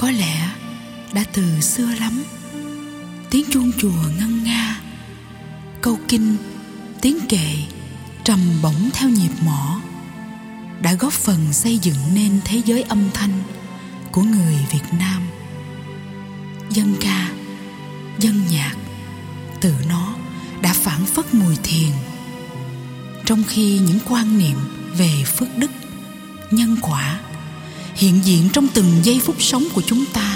Có lẽ đã từ xưa lắm, tiếng chuông chùa ngân nga, câu kinh, tiếng kệ trầm bổng theo nhịp mõ đã góp phần xây dựng nên thế giới âm thanh của người Việt Nam. Dân ca, dân nhạc, từ nó đã phảng phất mùi thiền, trong khi những quan niệm về phước đức, nhân quả hiện diện trong từng giây phút sống của chúng ta.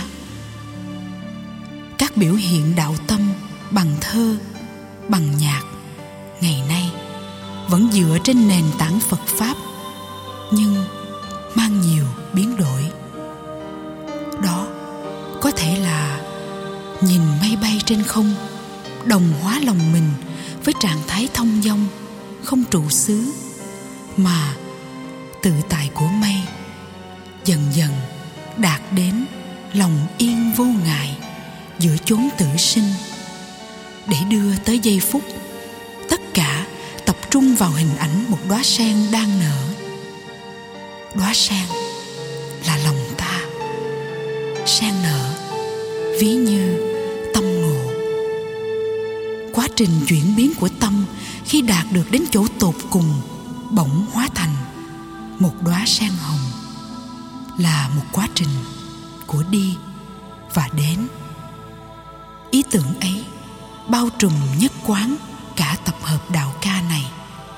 Các biểu hiện đạo tâm bằng thơ, bằng nhạc ngày nay vẫn dựa trên nền tảng Phật Pháp, nhưng mang nhiều biến đổi. Đó có thể là nhìn mây bay trên không, đồng hóa lòng mình với trạng thái thông dong, không trụ xứ, mà tự tại của mây dần dần đạt đến lòng yên vô ngại giữa chốn tử sinh, để đưa tới giây phút tất cả tập trung vào hình ảnh một đóa sen đang nở. Đóa sen là lòng ta. Sen nở ví như tâm ngộ. Quá trình chuyển biến của tâm khi đạt được đến chỗ tột cùng bỗng hóa thành một đóa sen hồng, là một quá trình của đi và đến. Ý tưởng ấy bao trùm nhất quán cả tập hợp đạo ca này.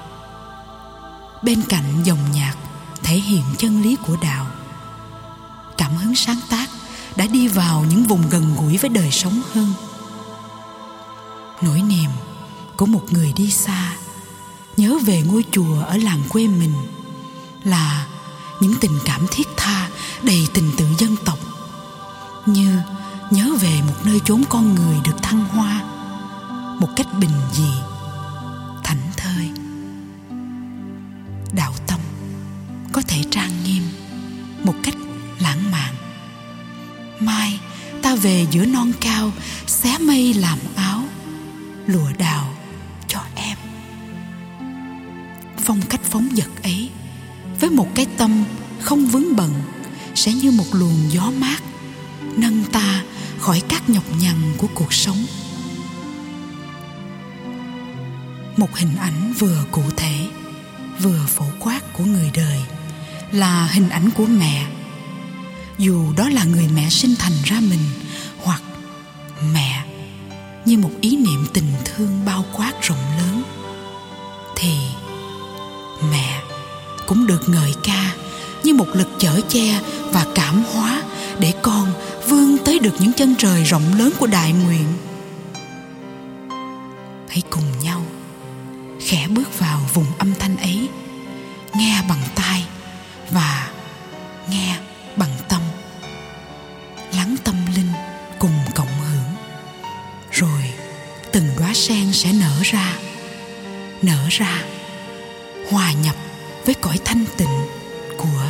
Bên cạnh dòng nhạc thể hiện chân lý của đạo, cảm hứng sáng tác đã đi vào những vùng gần gũi với đời sống hơn. Nỗi niềm của một người đi xa, nhớ về ngôi chùa ở làng quê mình, là những tình cảm thiết tha đầy tình tự dân tộc, như nhớ về một nơi chốn con người được thăng hoa một cách bình dị, thảnh thơi. Đạo tâm có thể trang nghiêm một cách lãng mạn. Mai ta về giữa non cao, xé mây làm áo, lụa đào cho em. Phong cách phóng dật ấy với một cái tâm không vướng bận sẽ như một luồng gió mát nâng ta khỏi các nhọc nhằn của cuộc sống. Một hình ảnh vừa cụ thể vừa phổ quát của người đời là hình ảnh của mẹ. Dù đó là người mẹ sinh thành ra mình, hoặc mẹ như một ý niệm tình thương bao quát rộng lớn, thì mẹ cũng được ngợi ca như một lực chở che và cảm hóa để con vươn tới được những chân trời rộng lớn của đại nguyện. Hãy cùng nhau khẽ bước vào vùng âm thanh ấy, nghe bằng tai và nghe bằng tâm, lắng tâm linh cùng cộng hưởng, rồi từng đóa sen sẽ nở ra, hòa nhập với cõi thanh tịnh của